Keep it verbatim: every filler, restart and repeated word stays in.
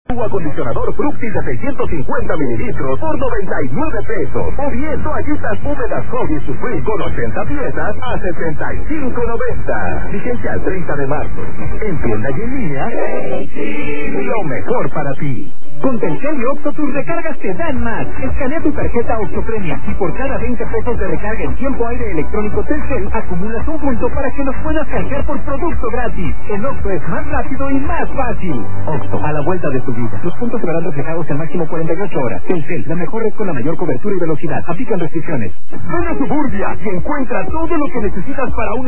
Tu acondicionador Fructis de seiscientos cincuenta mililitros por noventa y nueve pesos. O bien toallitas húmedas Hobby Supreme con ochenta piezas a sesenta y cinco noventa. Vigencia al treinta de marzo. En tienda y en línea, lo mejor para ti. Con Telcel y Oxxo tus recargas te dan más. Escanea tu tarjeta Oxxo Premia y por cada veinte pesos de recarga en tiempo aire electrónico Telcel acumulas un punto para que nos puedas canjear por producto gratis. En Oxxo es más rápido y más fácil. Oxxo, a la vuelta de tu vida. Los puntos se verán reflejados en máximo cuarenta y ocho horas. Telcel, la mejor red con la mayor cobertura y velocidad. Aplican restricciones. Ven a Suburbia y encuentra todo lo que necesitas para una